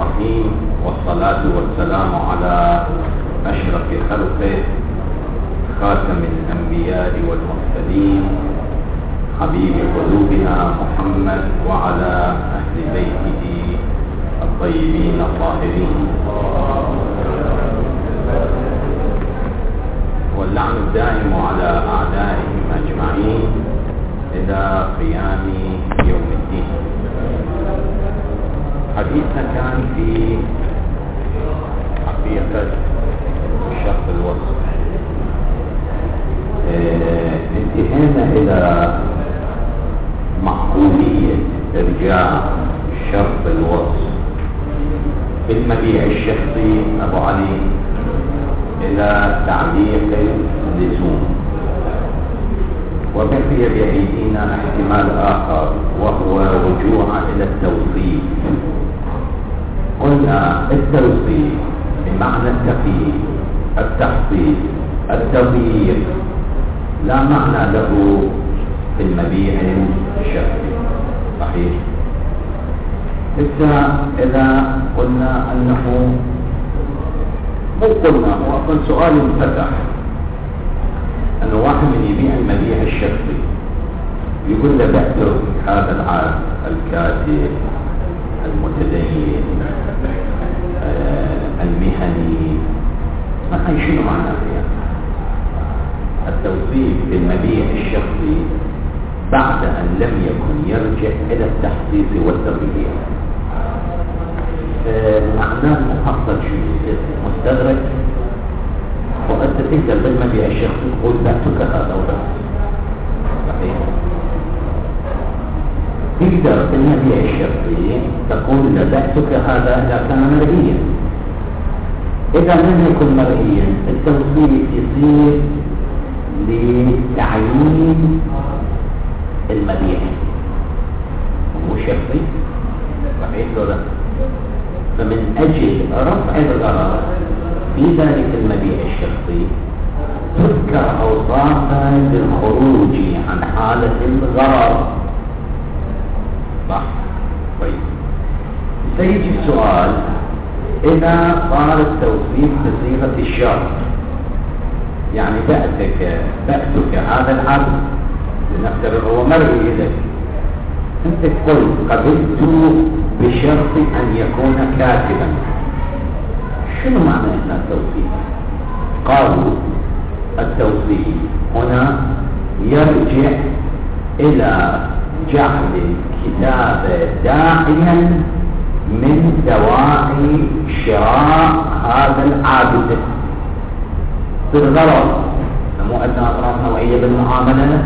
الرحيم، والصلاة والسلام على أشرف خلقه خاتم الأنبياء والمرسلين حبيب قلوبنا محمد وعلى أهل بيته الطيبين الطاهرين، واللعن الدائم على أعدائهم أجمعين إلى قيام يوم الدين. حديثنا كان في حقيقة الشخص الوصف. انتهينا إلى معقولية إرجاع شرط الوصف في المبيع الشخصي أبو علي إلى تعليق اللزوم، وبقي بأيدينا احتمال آخر وهو رجوع إلى التوصيف. قلنا التوصيف بمعنى التقييد، التخصيص، التضييق لا معنى له في المبيع الشخصي، صحيح؟ إذا قلنا أنه مو قلنا، هو أصلا سؤال انفتح، أنه واحد من يبيع المبيع الشخصي يقول له بأترك هذا العالم الكاتب المتدين المهني، ما كان شنو معناه يعني التوصيف بالمبيع الشخصي بعد أن لم يكن يرجع إلى التحقيق والتغيير؟ معناه المحصل شو مستدرك، وأنت تقدر بالمبيع الشخصي تقول بعتك هذا وبس، صحيح؟ تقدر بالمبيع الشخصي تقول بعتك هذا إذا كان مرئيا. إذا لم يكن مرئيا التوصيف يصير لتعيين المبيع، مو شخصي، صحيح ولا؟ فمن أجل رفع الغرر في ذلك المبيع الشخصي تذكر أوصافا للخروج عن حالة الغرر، صح؟ طيب سيجي السؤال، إذا صار التوصيف بصيغة الشرط، يعني بأتك هذا العبد لنفترض هو مرئي لك، أنت تقول قبلت بشرط أن يكون كاتبا. شنو معنى هنا التوصيف؟ قالوا التوصيف هنا يرجع إلى جعل الكتاب داعيا من دواعي شراء هذا العابد بالغرض. مو أدنى أغراض نوعية بالمعاملة،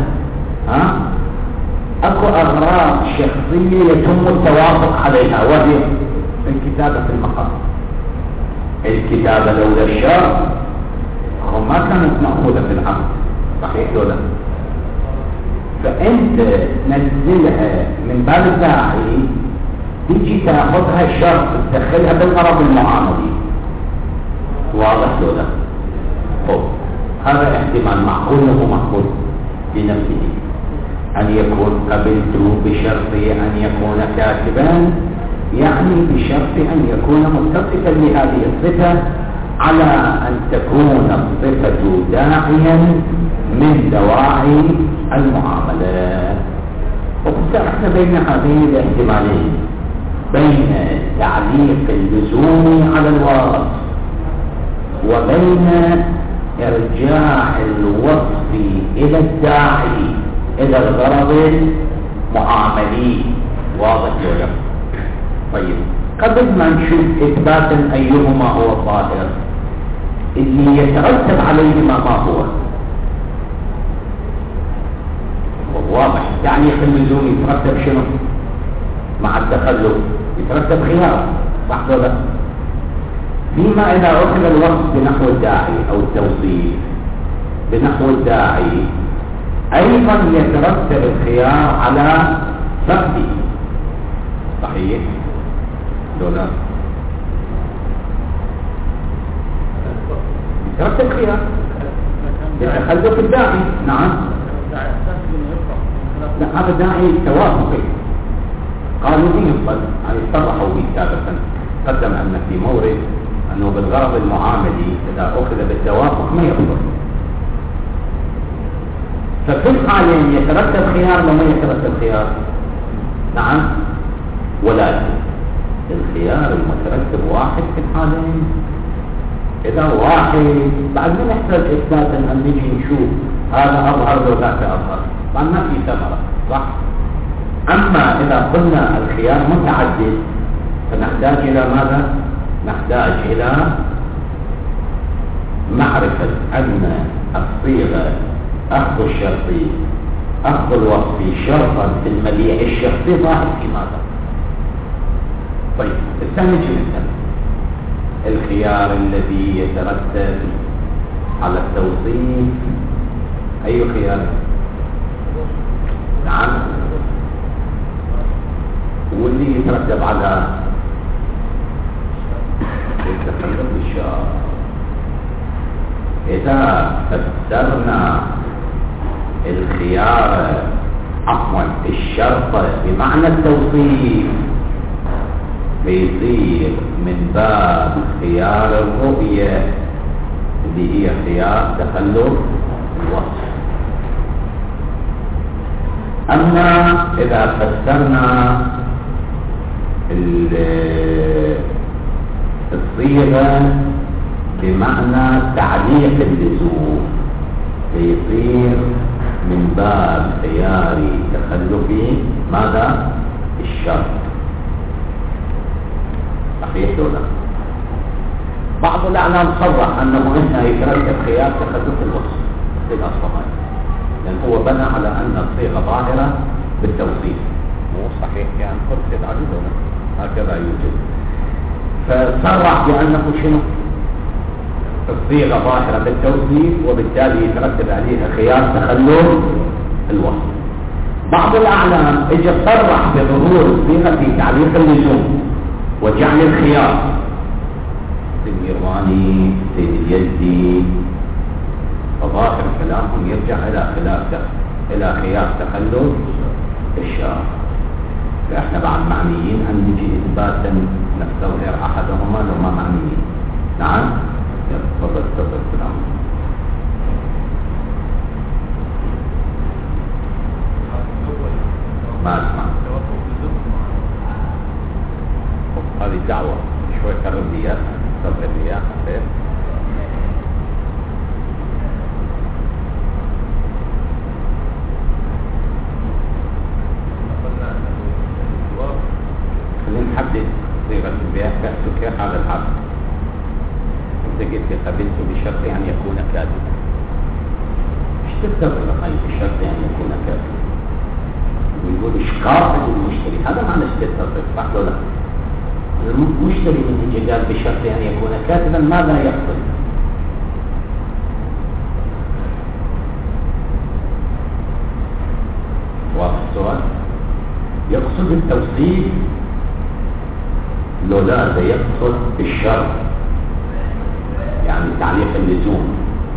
أكو أغراض شخصية يتم التوافق عليها، وهي الكتابة في المقام. الكتابة لولا الشرط ما كانت مأخوذة في العقد، صحيح ولا؟ فأنت تنزلها من باب الداعي، تيجي تاخذها الشرط تدخلها بالغرض المعاملي، واضح ولا؟ هذا احتمال معقول وهو معقول بنفسه، أن يكون قبلت بشرط أن يكون كاتبا، يعني بشرط أن يكون متصفا لهذه الصفة، على أن تكون الصفة داعيا من دواعي المعاملة. وفتحنا بين هذين الاحتمالين، بين تعليق اللزوم على الوصف وبين إرجاع الوصف إلى الداعي إلى الغرض المعاملي، واضح ولا؟ طيب قبل ما نشوف إثباتا أيهما هو الظاهر اللي يترتب عليهما ما هو واضح. تعليق اللزوم يترتب شنو؟ مع التخلف يترتب خيار، صح ولا؟ فيما إذا أخذ الوصف بنحو الداعي أو التوصيف بنحو الداعي، أيضا يترتب الخيار على فقده، صحيح ولا؟ يترتب خيار يتخلف الداعي. نعم، لا هذا داعي توافقي قانوني يقبل، يعني صرحوا به سابقا تقدم أن في مورد أنه بالغرض المعاملي إذا أخذ بالتوافق ما يقبل. ففي الحالين يترتب خيار وما يترتب خيار؟ نعم، ولكن الخيار المترتب واحد في الحالين. إذا واحد بعد ما نحتاج إثبات أن نجي نشوف هذا أظهر وذاك أظهر، بعد ما في ثمرة، صح؟ أما إذا قلنا الخيار متعدد فنحتاج إلى ماذا؟ نحتاج إلى معرفة أن الصيغة أخذ الشرطي أخذ الوصفي شرطا في المبيع الشخصي ظاهر في ماذا؟ طيب الثاني جدا الخيار الذي يترتب على التوصيف أي خيار؟ نعم، واللي يترتب على التخلف الشرط. إذا فسرنا الخيار عفوا الشرط بمعنى التوصيف بيصير من باب خيار الرؤية اللي هي خيار تخلف الوصف. أما إذا فسرنا الصيغة بمعنى تعليق اللزوم بيصير من باب خيار تخلفي ماذا؟ الشرط. صحيح ولا؟ بعض الأعلام صرح أنه هنا يترتب خيار تخلف الوصف في الأصطلاح، لأن هو بنى على أن الصيغة ظاهرة بالتوصيف. مو صحيح يعني فرصة عديدة هكذا يوجد، فصرح بأنه شنو؟ الصيغة ظاهرة بالتوصيف وبالتالي يترتب عليها خيار تخلف الوصف. بعض الأعلام اجى صرح بظهور الصيغة في تعليق اللزوم وجعل الخيار الإيراني اليزدي، فظاهر كلامهم يرجع إلى خيار تخلف الشرط. فإحنا بعد معنيين أن نجي إثباتا نستظهر أحدهما لو ما معنيين. نعم، تفضل سلام. ما أسمع هذه دعوة شوي كرر لي صبر لي خير. خلينا نحدد صيغة البيع كأسك هذا العبد. أنت قلت قبلت بشرط أن يكون كاذبا. ايش تستغرب بشرط أن يكون كاذبا؟ ويقول إشقاق للمشتري، هذا معنى استثبت، صح ولا لا؟ المشتري من قال بشرط أن يكون كاذبا ماذا يقصد؟ واضح السؤال؟ يقصد التوصيف لو لا يقصد بالشرط يعني تعليق اللزوم.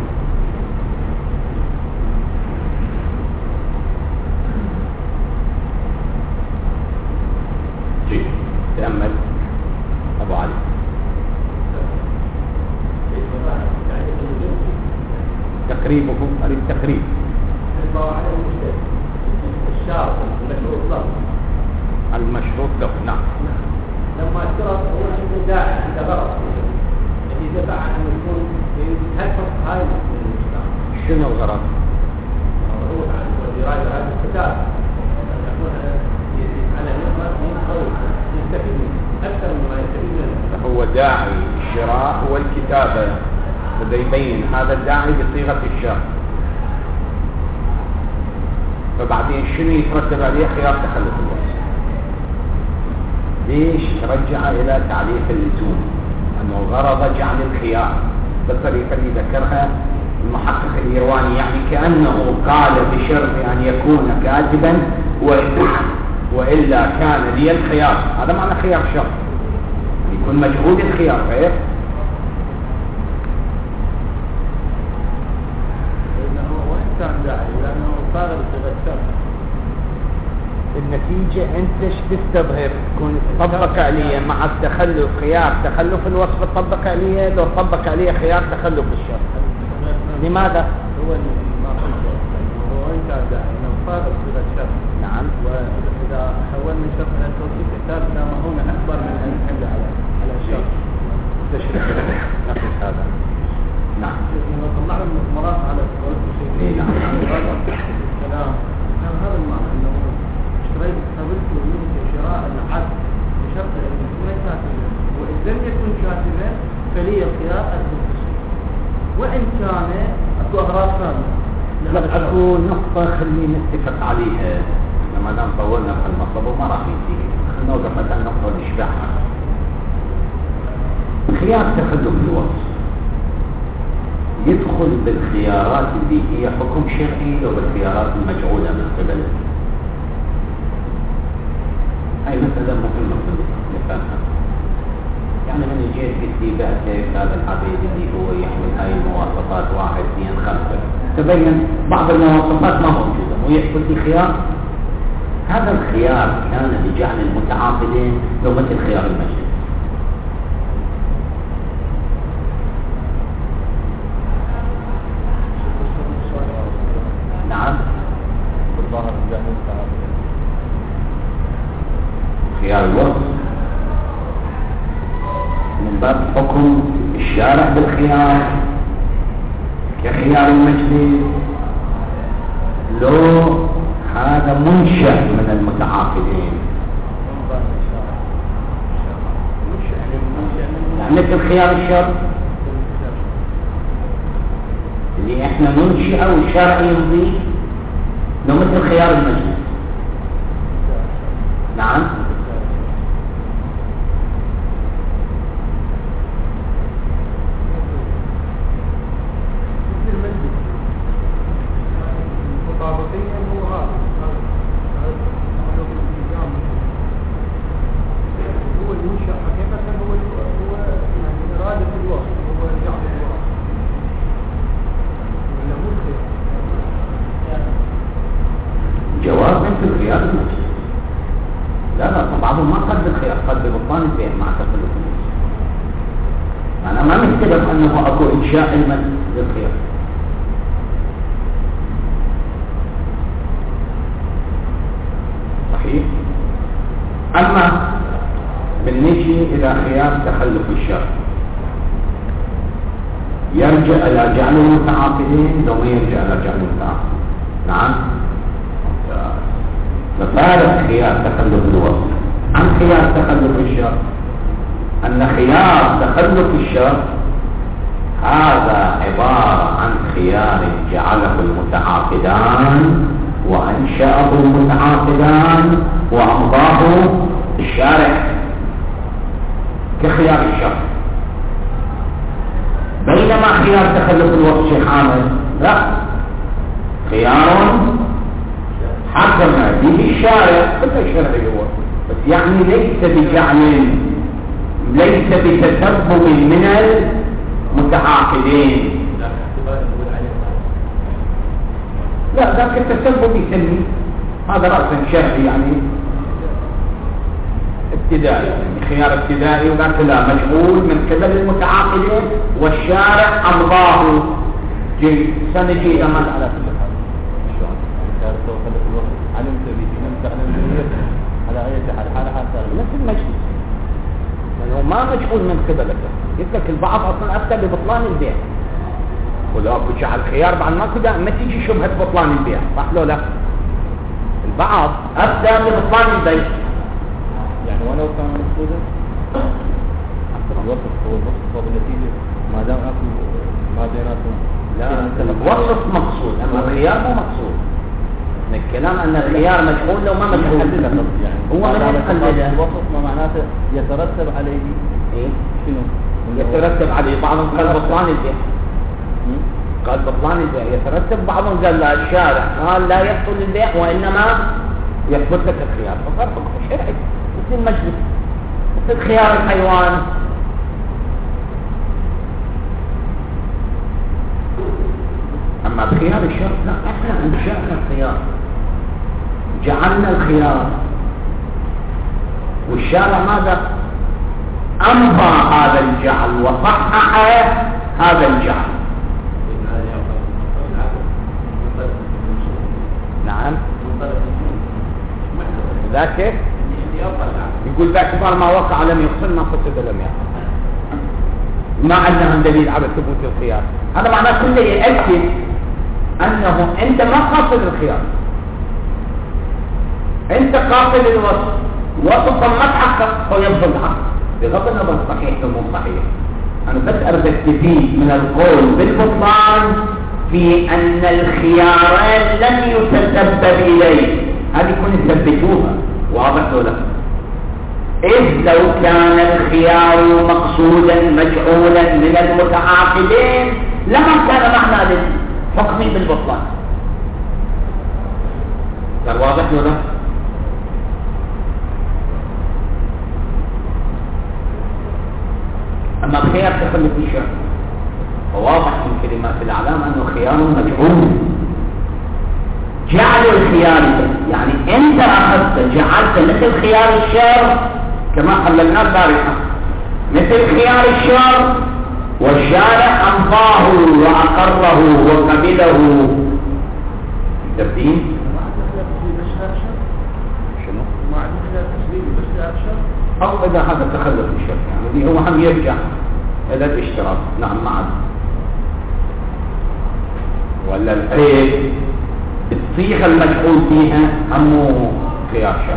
جيد، تأمل أبو علي. تقريبه التقريب الشرط المشروط له، المشروط له. نعم، لما اشترط هو عنده داعي عنده غرض الذي دفع أن يكون يتحقق هاي المشترط. شنو الغرض؟ هو إرادة هذا الكتاب أن يكون على يستفيد أكثر مما يستفيد منه. هو داعي الشراء والكتابة، وده يبين هذا الداعي بصيغة الشرط. فبعدين شنو يترتب عليه؟ خيار تخلف الوصف. ليش رجع إلى تعليق اللزوم؟ أنه غرض جعل الخيار بالطريقة اللي ذكرها المحقق الإيرواني، يعني كأنه قال بشرط أن يكون كاذبا وإلا كان لي الخيار. هذا معنى خيار شرط، يعني يكون مجهود الخيار. غير لأنه وإن كان داعي لأنه صار بصيغة شرط النتيجة انت ايش تستظهر؟ تكون تطبق عليه مع التخلف خيار تخلف الوصف تطبق عليه، لو طبق عليه خيار تخلف الشرط. لماذا؟ هو ما قلت هو انت لو صادق صيغه شرط. نعم. واذا حولنا شرط الى توكيد يحتاج الى مهونه اكبر من ان نحل على الشرط. نفس هذا. نعم. لو طلعنا المضمرات على اي نعم. الكلام كان هذا المعنى انه اشتريت قبلت منك شراء العبد بشرط ان يكون كاتبا، وان لم يكن كاتبا فلي الخيار الخصوصي، وان كان اكو اغراض ثانيه. لا اكو نقطة خلي نتفق عليها، لما دام طولنا في المطلب وما راح يجي، خلينا نوقف مثلا نقطة نشبعها. خيار تخلف الوصف يدخل بالخيارات اللي هي حكم شرعي وبالخيارات المجعولة من قبله. هاي مسألة مهمة نفهمها. يعني من جيت قلت لي بعتك هذا العبيد اللي هو يحمل هاي المواصفات 1 2 5، تبين بعض المواصفات ما موجودة ويحصل لي خيار. هذا الخيار كان لجعل المتعاقدين لو مثل خيار المجلس. نعم. بالظاهر خيار الوصف من باب حكم الشارع بالخيار كخيار المجلس، لو هذا منشأ من المتعاقدين مثل خيار الشرط اللي احنا ننشئه والشرع يمضي، لو مثل خيار المجلس. نعم. جواب مثل خيار المجلس. لا بعضهم ما قد الخيار قد ببطلان البيع مع تخلف المجلس. أنا ما مختلف أنه أكو إنشاء المجلس للخيار. صحيح. أما بالنجي إلى خيار تخلف الشرط يرجع إلى جعل المتعاقدين لو ما يرجع إلى جعل المتعاقدين. نعم. ففارق خيار تخلف الوصف عن خيار تخلف الشرط أن خيار تخلف الشرط هذا عبارة عن خيار جعله المتعاقدان وأنشأه المتعاقدان وأمضاه الشارع كخيار الشرط. بينما خيار تخلف الوصف شيخ عامر لا، خيار حكم به الشارع مثل الشرعي هو، بس يعني ليس بجعل، ليس بتسبب من المتعاقدين. لا ذاك التسبب يسمي هذا رأسا شرعي يعني ابتدائي، يعني خيار ابتدائي، وذاك لا مجهول من قبل المتعاقدين والشارع أمضاه. سنجي أمان على كل حال. علمت به لم تعلم على أي حال حتى نفس المجلس لأنه ما مجهول من قبلك. قلت لك البعض أصلا أفتى ببطلان البيع، ولو بجعل خيار بعد ما كده ما تيجي شبهة بطلان البيع، صح لو لا؟ البعض أفتى ببطلان البيع يعني ولو كان مقصودا الوصف هو الوصف وبالنتيجة ما دام أكل ما بيناتهم. لا الوصف مقصود أما الخيار مو مقصود. الكلام أن الخيار مجهول لو ما مجهول يعني هو من يقلده. الوصف ما معناته يترتب عليه إيه؟ شنو؟ يترتب عليه بعضهم قال بطلان البيع، قال بطلان البيع يترتب، بعضهم قال لا الشارع قال لا يبطل البيع وإنما يثبت لك الخيار، فصار حكم شرعي مثل المجلس مثل خيار الحيوان. أما بخيار الشرط لا، إحنا أنشأنا الخيار جعلنا الخيار، والشارع ماذا؟ أمضى هذا الجعل وصحح هذا الجعل. نعم ذاك يقول باعتبار ما وقع لم يحصل ما قصد لم يحصل، ما عندهم دليل على ثبوت الخيار. هذا معناه كله يأكد أنه أنت ما قاصد الخيار، أنت قاصد الوصف، وصفا ما تحقق فيبطل الحق بغض النظر صحيح أو مو صحيح. أنا بس أريد أستفيد من القول بالبطلان في أن الخيارين لم يتسبب إليه، هذه يكون يثبتوها واضح ولا؟ إذ لو كان الخيار مقصودا مجعولا من المتعاقدين لما كان معنى للحكم بالبطلان. صار واضح ولا؟ أما الخيار تخلف الشرط فواضح من كلمات الأعلام أنه خيار مجعول. جعل الخيار يعني أنت أخذت جعلت مثل خيار الشر كما حللنا البارحة، مثل خيار الشر، والشارع أمضاه وأقره وقبله. تبدين شنو؟ ما عندنا خيار تسليمي بس خيار شر، أو إذا هذا تخلف الشر يعني هو هم يرجع إلى الاشتراك. نعم معه ولا العيب الصيغة المجعول فيها همه خيار شر.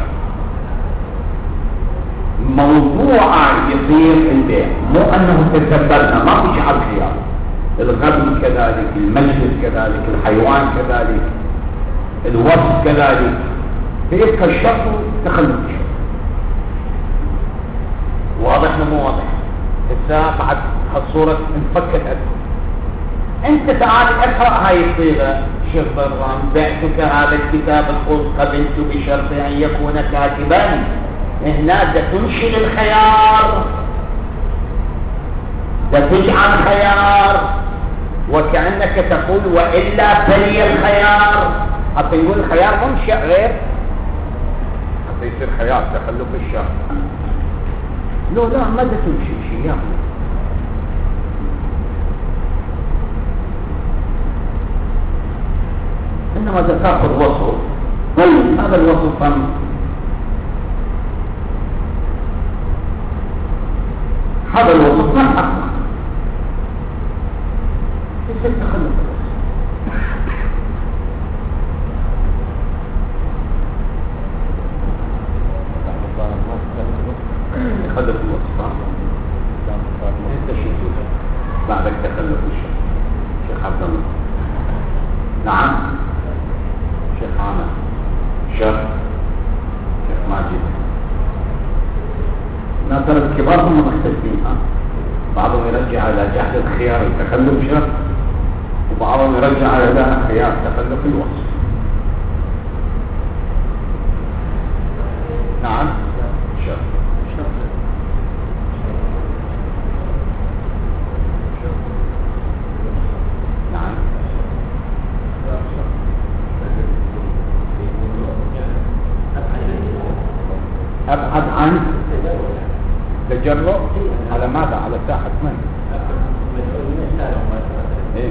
موضوع يصير البيع مو أنه تسببنا ما في جعل خيار، الغبن كذلك، المجلس كذلك، الحيوان كذلك، الوصف كذلك، فيبقى الشرط تخلف الشر. واضح مو واضح؟ هسه بعد هالصورة انفكت أكثر. انت تعال اقرأ هاي الصيغة. شيخ برام بعتك هذا الكتاب الخلق قبلت بشرط ان يكون كاتبا. هنا ده تنشل الخيار، ده تجعل خيار، وكأنك تقول وإلا فلي الخيار. حتى يقول الخيار منشأ غير حتى يصير خيار تخلف الشر. لا ما ده تنشي شيء يعني. إنما إذا تأخذ وصف طيب هذا الوصف هذا الوصف ما حقق يصير تخلف يخلف الوصف. انت شو تقول بعدك تخلف الشيء؟ شيخ عبد الله. نعم شيخ عامر، شيخ ماجد. ناظر الكبار هم مختلفين. بعضهم يرجع على جهل الخيار التخلف شر، وبعضهم يرجع على جهل الخيار تخلف الوصف. نعم شر نعم أبعد عن تجرؤ على ماذا؟ على ساحة من؟ إيه؟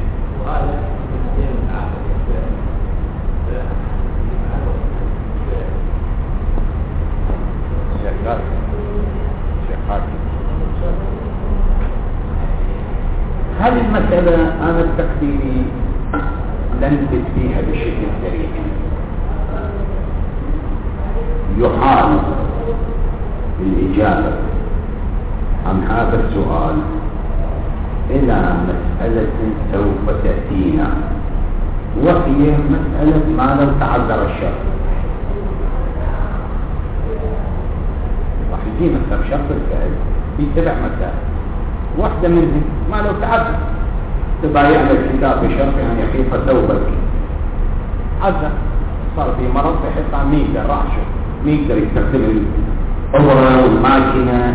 هذه المسألة أنا التقديري لنبت فيها بشكل سريع. يحاول الإجابة عن هذا السؤال إلى مسألة سوف تأتينا، وهي مسألة ما لو تعذر الشر. راح يجي مثلا شرط الفعل في 7 مسائل، واحدة منهم ما لو تعذر تبايع الكتاب بشرط أن يحيط ثوبك، عذر صار في مرض يحط عن ميقدر رأشه، ميقدر يستخدم الأمرة والماكينة.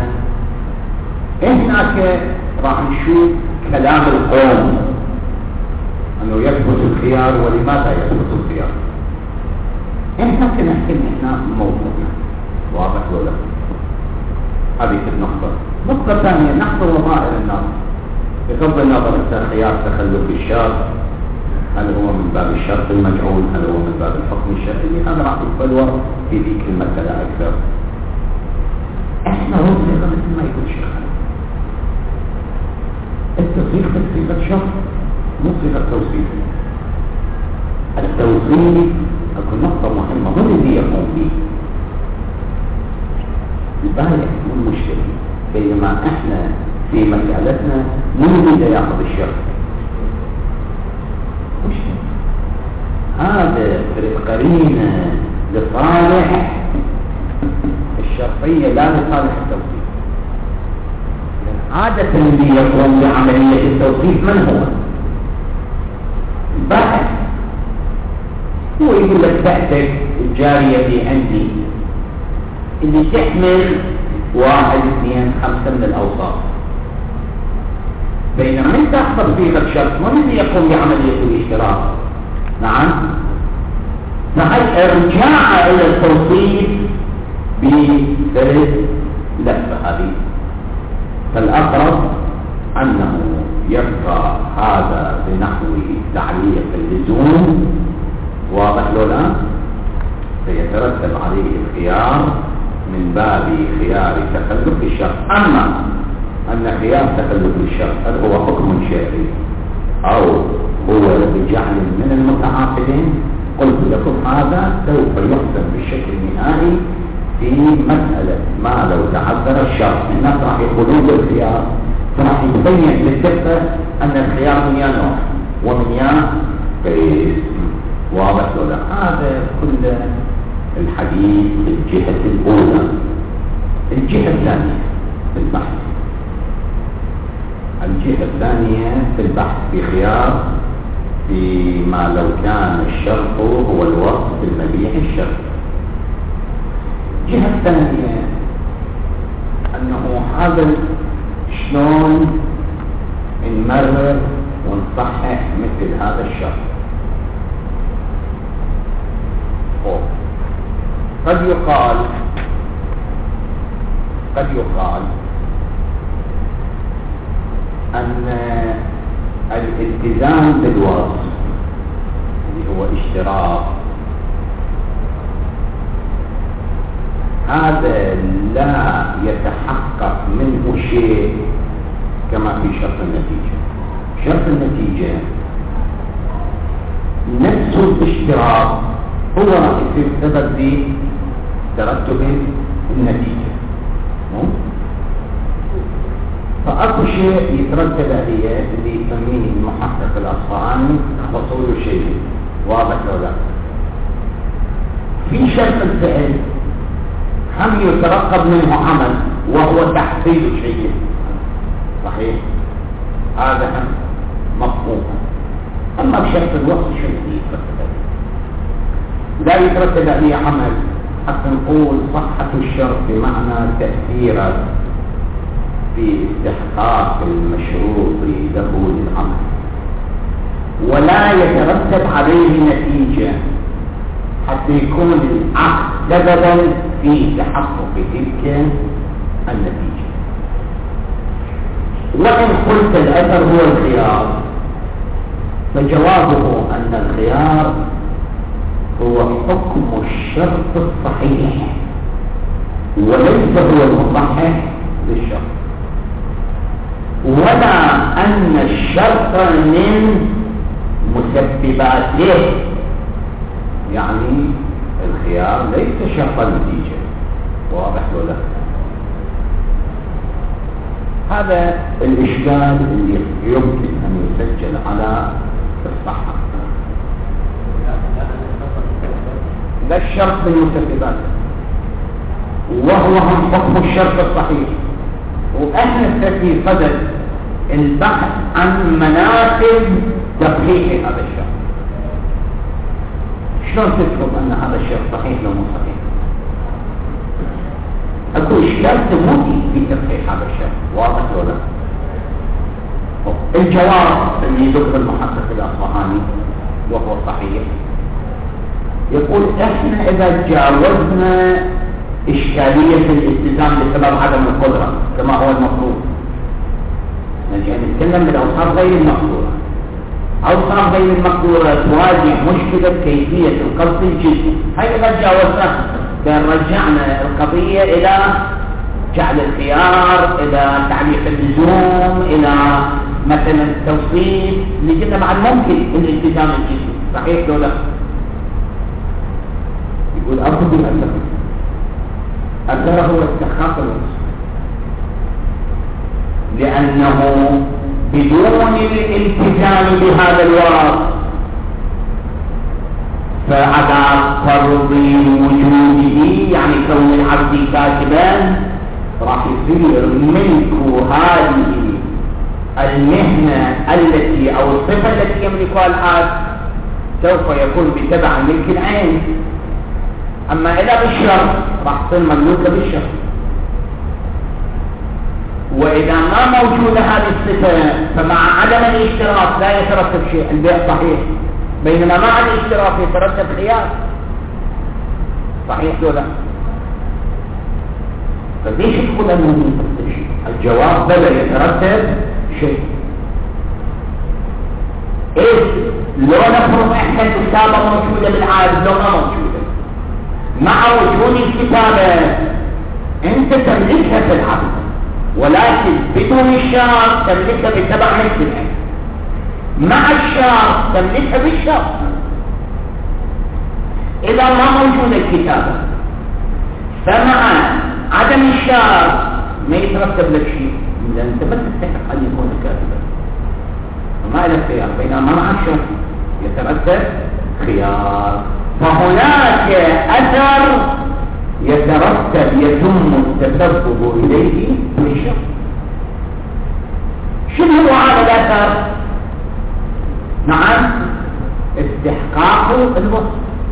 هناك راح نشوف كلام القوم أنه يثبت الخيار ولماذا يثبت الخيار. احنا كنحكي احنا موقفنا واضح ولا هذه النقطة. نقطة ثانية نحضر ظاهر النص بغض النظر عن خيار تخلف الشرط، هل هو من باب الشرط المجعول، هل هو من باب الحكم الشرعي، هذا راح يتبلور في ذيك المسألة أكثر. احنا هو صيغة مثل ما يقول شيخنا، التصريف صيغة شرط مو صيغة توصيف. التوصيف اكو نقطة مهمة هو الذي يقوم به البائع والمشتري، بينما احنا في مسألتنا من اللي ياخذ الشرط؟ مشتري. هذا القرينة لصالح الشرطية لا لصالح التوصيف. عادة اللي يقوم بعملية التوصيف من هو؟ البائع. هو يقول لك تحتك الجارية في عندي اللي تحمل 1 2 5 من الأوصاف، بينما من تحصل فيه الشرط من اللي يقوم بعملية الاشتراك. نعم، فالارجاع إلى التوصيف بثلاث لفة هذه، فالأقرب أنه يبقى هذا بنحو تعليق اللزوم، واضح له الآن؟ سيترتب عليه الخيار من باب خيار تخلف الشرط. أما أن خيار تخلف الشرط هل هو حكم شرعي أو هو بجعل من المتعاقدين، قلت لكم هذا سوف يحسن بالشكل النهائي في مسألة ما لو تعذر الشرط. الناس راح يقولون بالخيار راح يبين بالدقة أن الخيار من يا نوع ومن يا قسم، واضح ولا؟ هذا كل الحديث في الجهة الأولى. الجهة الثانية في البحث، الجهة الثانية في البحث بخيار فيما لو كان الشرط هو الوصف بالمبيع الشرط. الجهة الثانية أنه هذا شلون نمرر ونصحح مثل هذا الشرط. قد يقال أن الالتزام بالوصف اللي هو اشتراك هذا لا يتحقق منه شيء كما في شرط النتيجة. شرط النتيجة نفس الاشتراك هو راح يصير سبب في ترتب النتيجة، فأكو شيء يترتب عليه اللي يسميه المحقق الأصفهاني حصول الشيء، واضح ولا لا؟ في شرط الفعل هم يترقب منه عمل وهو تحصيل شيء، صحيح؟ هذا هم مفهوم. أما بشرط الوصف شو يترتب عليه؟ لا يترتب عليه عمل حتى نقول صحة الشرط بمعنى تأثيره في استحقاق المشروط له للعمل، ولا يترتب عليه نتيجة حتى يكون العقد سببا في تحقق تلك النتيجة. وإن قلت الأثر هو الخيار فجوابه أن الخيار هو حكم الشرط الصحيح وليس هو المصحح للشرط، ولا أن الشرط من مسبباته، يعني الخيار ليس شرط النتيجة، واضح ولا؟ هذا الإشكال اللي يمكن أن يسجل على الصحة. لا الشرط من مسبباته وهو هم حكم الشرط الصحيح، وأهل في صدد البحث عن مناسب تصحيح هذا الشرط. شلون تفرض أن هذا الشرط صحيح لو مو صحيح؟ أكو إشكال ثبوتي في تصحيح هذا الشرط، واضح ولا؟ الجواب اللي يذكر المحقق الأصفهاني وهو صحيح يقول احنا اذا تجاوزنا اشكالية الالتزام بسبب عدم القدرة كما هو المفروض، يعني نتكلم بالاوصاف غير المقدورة. اوصاف غير المقدورة تواجه مشكلة كيفية القصد الجزئي، هاي اذا تجاوزنا رجعنا القضية الى جعل الخيار، الى تعليق اللزوم، الى مثلا التوصيف اللي قلنا مع الممكن الالتزام الجزئي. صحيح لو لا؟ يقول أخذ الأثر هو استحقاق الوصف، لأنه بدون الالتزام بهذا الوصف فعلى فرض وجوده، يعني كون العبد كاتبا، راح يصير ملك هذه المهنة التي أو الصفة التي يملكها العبد سوف يكون بتبع ملك العين. أما إذا بالشرط راح تصير مملوكة بالشرط. وإذا ما موجودة هذه الصفة فمع عدم الاشتراك لا يترتب شيء، البيع صحيح، بينما مع الاشتراك يترتب خيار. صحيح ولا لا؟ فليش تقول أنه يترتب شيء؟ الجواب بلا يترتب شيء. إيه لو نفرض إحنا الكتابة موجودة بالعالم، لو ما موجودة مع وجود الكتابة انت تملكها في العبد، ولكن بدون الشرط تملكها بتبع ملك العين، مع الشرط تملكها بالشرط. اذا ما موجود الكتابة فمع عدم الشرط ما يترتب لك شيء، اذا انت ما تستحق ان يكون كاتبا وما له خيار، بينما مع الشرط يترتب خيار. فهناك أثر يترتب يتم التسبب إليه بالشرط. شنو هو هذا الأثر؟ نعم، استحقاق الوصف.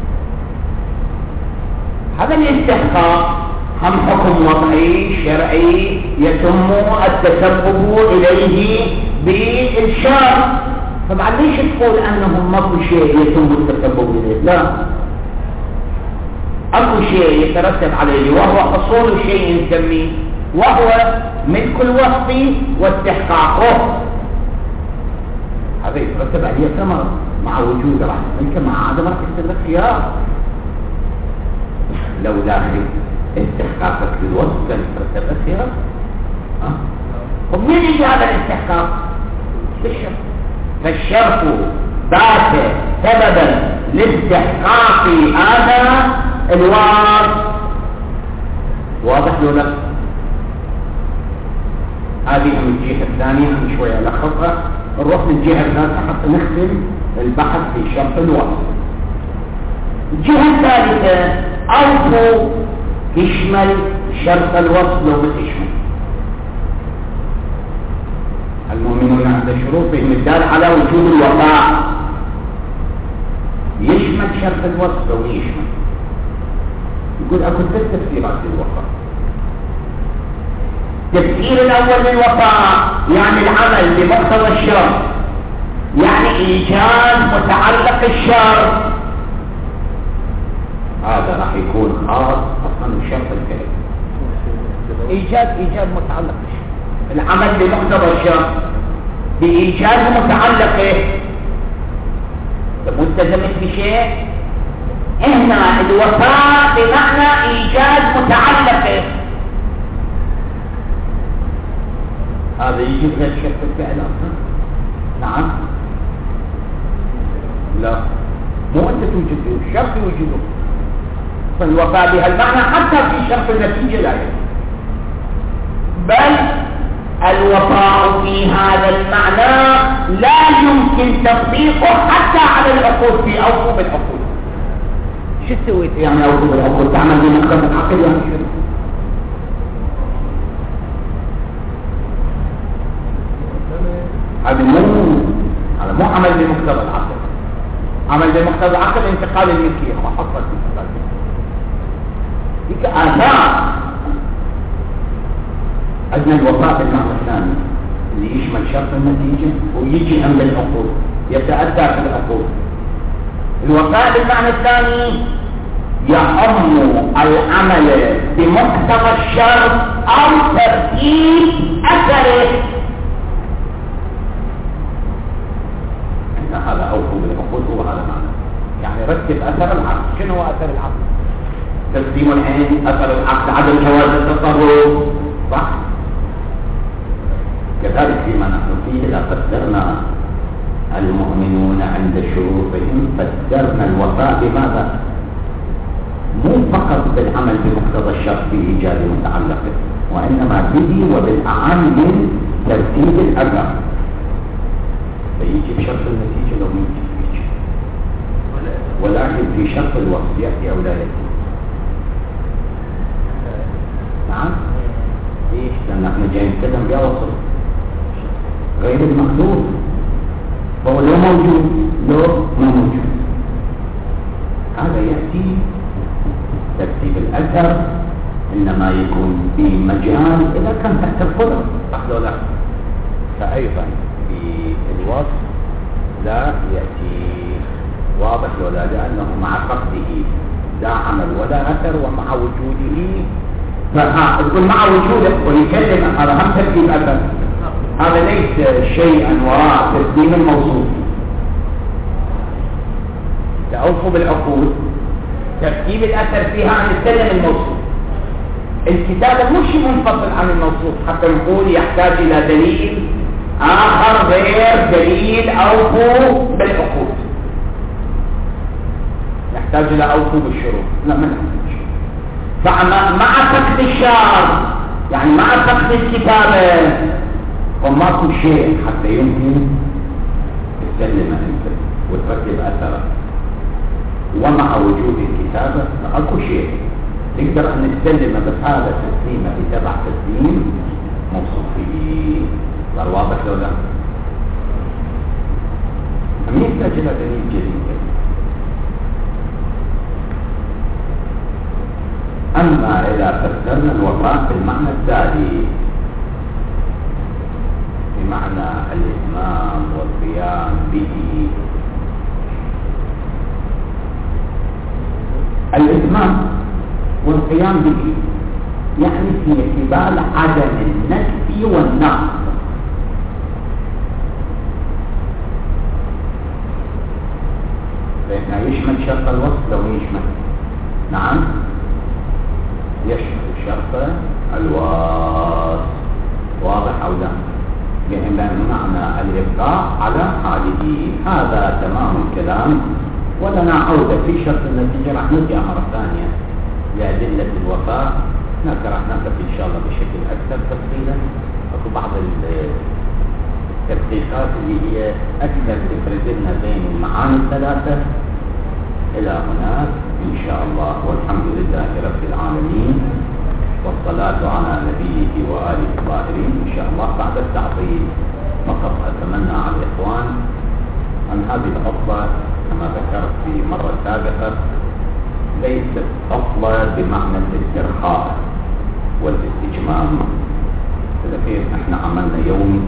هذا الاستحقاق هم حكم وضعي شرعي يتم التسبب إليه بالشرط. طبعا ليش تقول أنه ماكو شيء يتم التسبب إليه؟ لا، أكو شيء يترتب عليه وهو حصول شيء نسميه، وهو ملك الوصف واستحقاقه. هذا يترتب عليه ثمر مع وجود راح ملك، مع عدم راح يصير لك خيار. لو داخل استحقاقك للوصف كان يترتب لك خيار. ومين يجي هذا الاستحقاق؟ بالشرط. فالشرط بات سببا لاستحقاق هذا الوصف. واضح له لا؟ هذه من الجهة الثانية من شوية لخصها، نروح من الجهة الثالثة حتى نختم البحث في شرط الوصف. الجهة الثالثة أوفو يشمل شرط الوصف لو بتشمل. المؤمنون عند شروطهم الدال على وجود الوفاء، يشمل شرط الوصف لو يشمل. يقول اكو ثلاث تفسيرات للوفاء. التفسير الاول للوفاء يعني العمل بمقتضى الشرط، يعني ايجاد متعلق الشرط. هذا راح يكون خاص اصلا الشرط الكريم، ايجاد متعلق الشرط، العمل بمقتضى الشرط بايجاد متعلقه. ملتزم بشيء، هنا الوفاء بمعنى ايجاد متعلقه. هذا يجب غير شرط الفعل اصلا. نعم، لا، مو انت توجده، الشرط يوجده. فالوفاء بها المعنى حتى في شرط النتيجه لا يجب، بل الوفاء في هذا المعنى لا يمكن تطبيقه حتى على العقود. في اوفوا بالعقود. شو سويت يعني اوفوا بالعقود؟ تعمل بمقتضى العقد يعني شو؟ هذا مو عمل بمقتضى العقد. عمل بمقتضى العقد انتقال الملكيه، ما حصل انتقال الملكيه. ديك آثار. عندنا الوفاء بالمعنى الثاني اللي يشمل شرط النتيجة ويجي أمر العقود، يتأتى في العقود. الوفاء بالمعنى الثاني يعم العمل بمقتضى الشرط أو ترتيب أثره. هذا أوفوا بالعقود هو هذا معنى، يعني رتب أثر العقد. شنو هو أثر العقد؟ تسليم العين، أثر العقد عدم جواز التصرف، صح؟ كذلك فيما نحن فيه إذا قدرنا المؤمنون عند شروطهم قدرنا الوفاء بماذا؟ مو فقط بالعمل بمقتضى الشرط في إيجاد متعلقه، وإنما به وبالأعم من ترتيب الأثر. فيجي بشرط النتيجة لو يجي، ولكن في شرط الوصف يأتي أو لا يأتي. نعم؟ ليش؟ لأن احنا جايين نتكلم بها وصف غير المخلوق، فهو لو موجود لو ما موجود. هذا يأتي ترتيب الأثر، إنما يكون في مجال إذا كان تحت القدرة، صح لو لا؟ فأيضا في الوصف لا يأتي واضح لو لا، لأنه مع فقده لا عمل ولا أثر، ومع وجوده تقول مع وجوده ويكلم هذا هم ترتيب أثر. هذا ليس شيئا وراء تسليم الموصوف. تأوفوا بالعقود ترتيب الأثر فيها عن السلم الموصوف. الكتابة مش منفصل عن الموصوف حتى نقول يحتاج إلى دليل آخر غير دليل أوفوا بالعقود، يحتاج إلى أوفوا بالشروط. لا، ما نحتاج. فمع فقد الشرط يعني مع فقد الكتابة وماكو شيء حتى يمكن تسلم انت وترتب اثره، ومع وجود الكتابه اكو شيء نقدر ان نسلم، بس هذا تسليمه يتبع تسليم موصوف به. صار واضح لو لا؟ هم يحتاج الى دليل جديد. اما اذا فسرنا الوفاء بالمعنى التالي، بمعنى الإتمام والقيام به، الإتمام والقيام به يعني في اعتبار عدم النفي والنقص. لأنه يشمل شرط الوصف لو يشمل، نعم يشمل شرط الوصف، واضح أو لا؟ لأن معنى الإبقاء على حاله هذا تمام الكلام. ولنا عودة في شرط النتيجة، راح نرجع مرة ثانية لأدلة الوفاء، راح نقف إن شاء الله بشكل أكثر تفصيلا. أكو بعض التدقيقات اللي هي أكثر تفرد لنا بين المعاني الثلاثة إلى هناك إن شاء الله. والحمد لله رب العالمين، والصلاة على نبيه وآله الطاهرين. إن شاء الله بعد التعطيل فقط أتمنى على الإخوان أن هذه العطلة كما ذكرت في مرة سابقة ليست عطلة بمعنى الاسترخاء والاستجمام. فلكن احنا عملنا يوم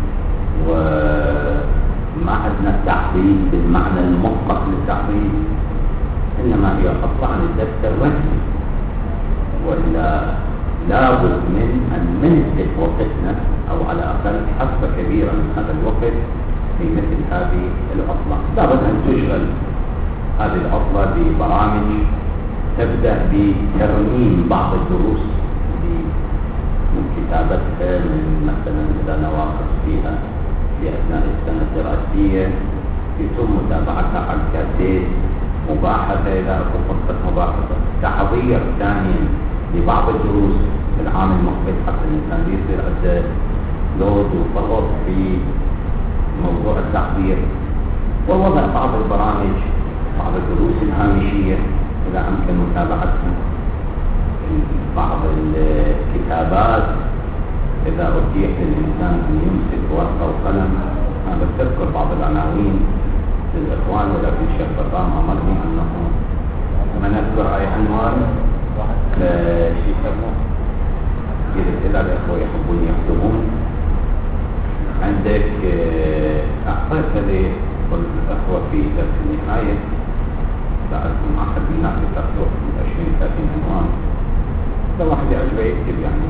وما عندنا التعطيل بالمعنى المطلق للتعطيل، إنما هي عطلة عن الدرس الرسمي، وإلا لابد من أن ننزل وقتنا أو على الأقل حصة كبيرة من هذا الوقت في مثل هذه العطلة. لابد أن تشغل هذه العطلة ببرامج تبدأ بترميم بعض الدروس من كتابتها، من مثلا إذا نواقص فيها في أثناء السنة الدراسية يتم متابعتها على الكاسيت، مباحثة إذا أكون فرصة مباحثة، تحضير ثانيا لبعض الدروس في العام المقبل حتى الإنسان يصير عنده لود وفرط في موضوع التحضير، ووضع بعض البرامج، بعض الدروس الهامشية إذا أمكن متابعتها، بعض الكتابات إذا أتيح للإنسان أن يمسك ورقة وقلم. أنا بتذكر بعض العناوين للإخوان ولكن شيخ بطام أمرني أنه لما نذكر أي عنوان شيء يسموه قلت إلى الإخوة يحبون يكتبون. عندك أعطيت لي الأخوة في درس النهاية سألتم أحد الناس تخلق 20-30 عنوان. لو واحد يعجبه يكتب يعني.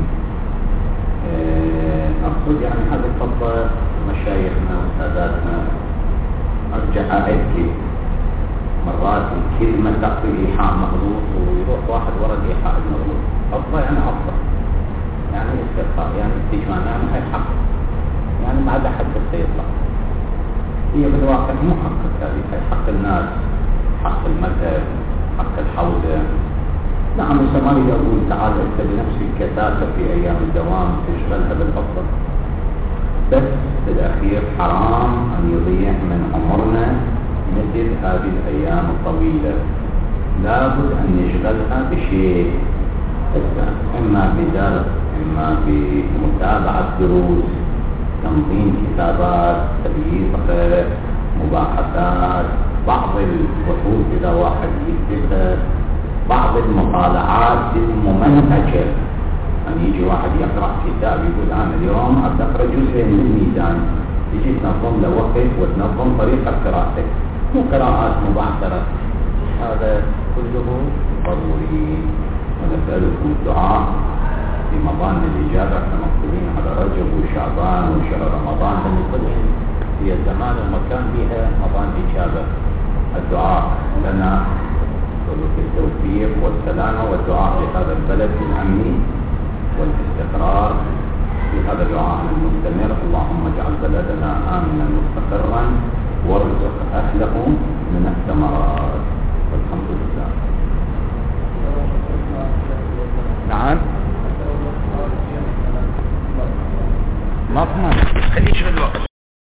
أقصد يعني هذه الخطة مشايخنا وساداتنا أرجع أبكي مرات الكلمة تقضي إيحاء مغلوط ويروح واحد ورا الإيحاء المغلوط. خطة يعني أفضل، يعني استرخاء، يعني استجمام، يعني هاي حق، يعني ما عدا حد سيطلع. هي بالواقع مو حق هذه، هاي حق الناس، حق المذهب، حق الحوزة. نعم السماوي يقول تعالى انت بنفسك كثافة في ايام الدوام تشغلها بالافضل، بس بالاخير حرام ان يضيع من عمرنا مثل هذه الايام الطويلة. لابد ان نشغلها بشيء، اما بدرس، اما بمتابعة دروس، تنظيم كتابات، تبييض مباحثات، بعض البحوث اذا واحد يكتبها، بعض المطالعات الممنهجة. يعني يجي واحد يقرأ كتاب يقول أنا اليوم أقرأ جزء من الميزان، تجي تنظم له وقت وتنظم طريقة قراءتك، مو قراءات مبعثرة. هذا كله ضروري. ونسألكم الدعاء في مضان الإجابة، احنا مقبولين على رجب وشعبان وشهر رمضان، لأن كلهم هي زمان ومكان بها مضان إجابة. الدعاء لنا بالتوفيق والسلامة، والدعاء لهذا البلد بالأمن والاستقرار في هذا الدعاء المستمر. اللهم اجعل بلدنا آمنا